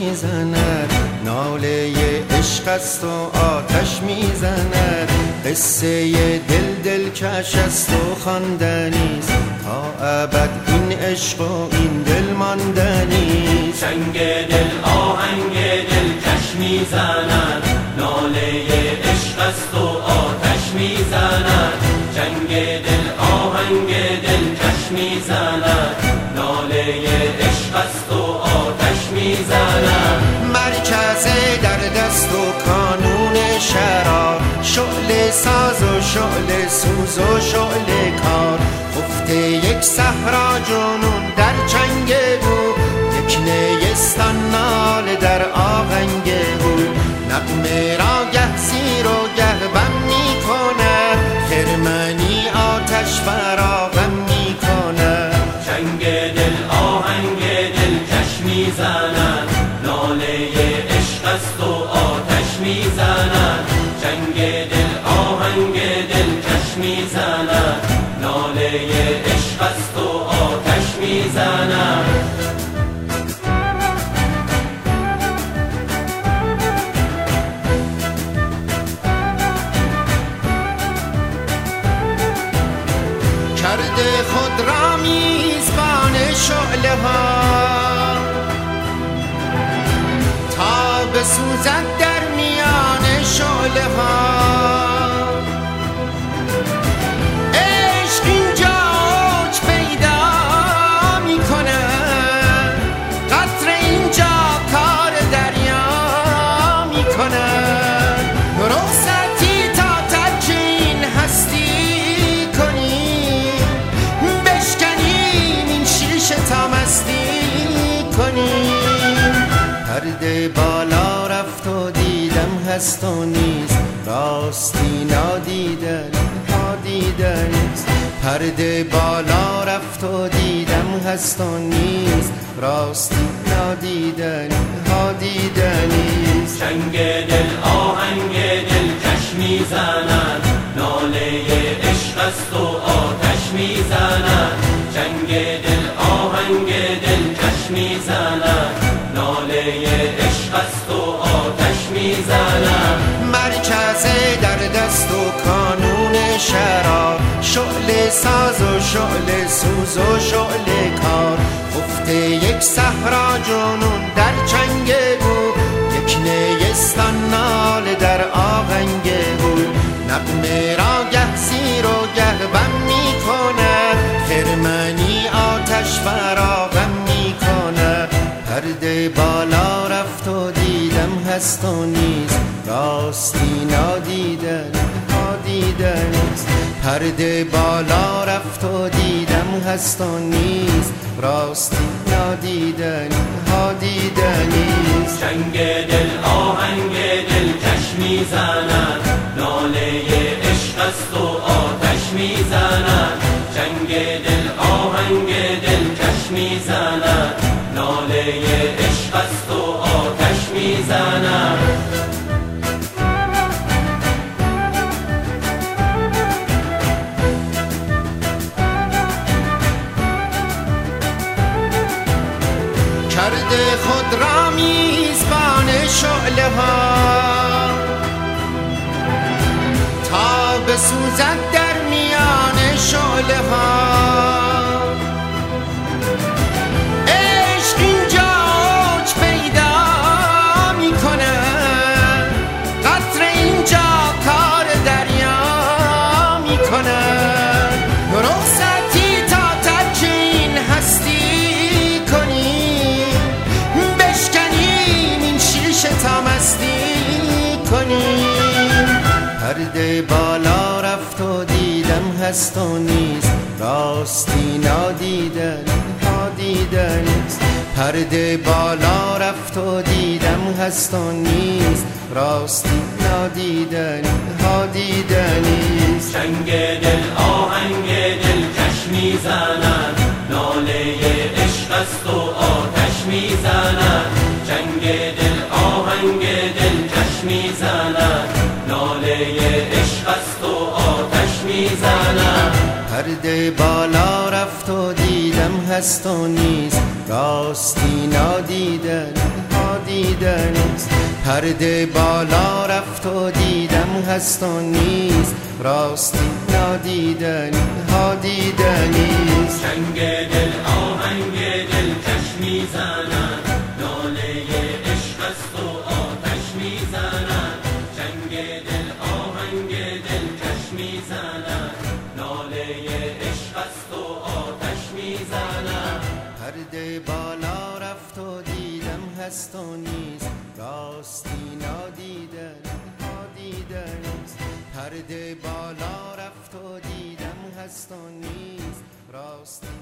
میزند، ناله عشق است و آتش میزند. قصه دلکش است و خواندنیست، تا ابد این عشق و این دل ماندنیست. چنگ دل آهنگ دلکش میزند، ناله عشق است و آتش میزند. چنگ دل آهنگ دلکش میزند، ناله عشق است و آتش میزند. مرکز در دست و کانون شرار، شعله ساز و شعله سوز و شعله کار. خفته یک صحرا جنون در چنگ بود، یک نیستان ناله در آهنگ بود. نغمه را گه زیر و گه بم می کند، خرمنی آتش فراغم می کند. چنگ دل آهنگ دلکش میزند، ناله عشق است و آتش میزند. چنگ دل آهنگ دلکش میزند، ناله عشق است و آتش میزند. کرده خود را میزبان شعله ها، تا بسوزد در میان شعله ها. عشق اینجا اوج پیدا میکند، قطره اینجا کار دریا میکند. رخصتی تا ترک این هستی کنیم، بشکنیم این شیشه تا مستی کنیم. پرده بالا رفت و دیدم هست و نیست، راستی نادیدن ها دیدنیست. پرده بالا رفت و دیدم هست و نیست، راستی نادیدن ها دیدنیست. چنگ دل آهنگ دلکش میزند، ناله عشق است و آتش میزند. چنگ دل آهنگ دلکش میزند، ناله عشق است و آتش میزند. مرکز در دست و کانون شرار، شعله ساز و شعله سوز و شعله کار. خفته یک صحرا جنون در چنگ بود، یک نیستان ناله در آهنگ بود. نغمه را گه زیر و گه بم می کند، خرمنی آتش فراغم می کند. پرده بالا رفت و دیدم هست و نیست، راستی نادیدن ها دیدنیست. پرده بالا رفت و دیدم هست و نیست، راستی نادیدن ها دیدنیست. چنگ دل آهنگ دلکش میزند، ناله عشق است و آتش میزند. چنگ دل آهنگ دلکش میزند، ناله عشق است و آتش میزند. کرده خود را میزبان شعله ها، تا بسوزد در میان شعله ها. عشق اینجا اوج پیدا میکند، قطره اینجا کار دریا میکند. رخصتی تا ترک این هستی کنیم، بشکنیم این شیشه تا مستی کنیم. پرده بالا رفت و دیدم هست و نیست، راستی نادیدن ها دیدنیست. پرده بالا رفت و دیدم هست و نیست، راستی نادیدن ها دیدنیست. چنگ دل آهنگ دلکش میزند، ناله عشق است و آتش میزند. چنگ دل آهنگ دلکش میزند، ناله عشق است و آتش میزند. پرده بالا رفت و دیدم هست و نیست، راستی نادیدن ها دیدنیست. نادیدنیست. پرده بالا رفت و دیدم هست و نیست، راستی نادیدنی ها دیدنیست. چنگ دل آهنگ دل کش میزنن، ناله عشق است و آتش میزنن. چنگ دل آهنگ دل کش میزنن، ناله عشق است و آتش میزنن. پرده بالا رفت و دیدم هست و نیست، راستی نادیدنی ها دیدنیست. پرده بالا رفت و دیدم هست و نیست، راستی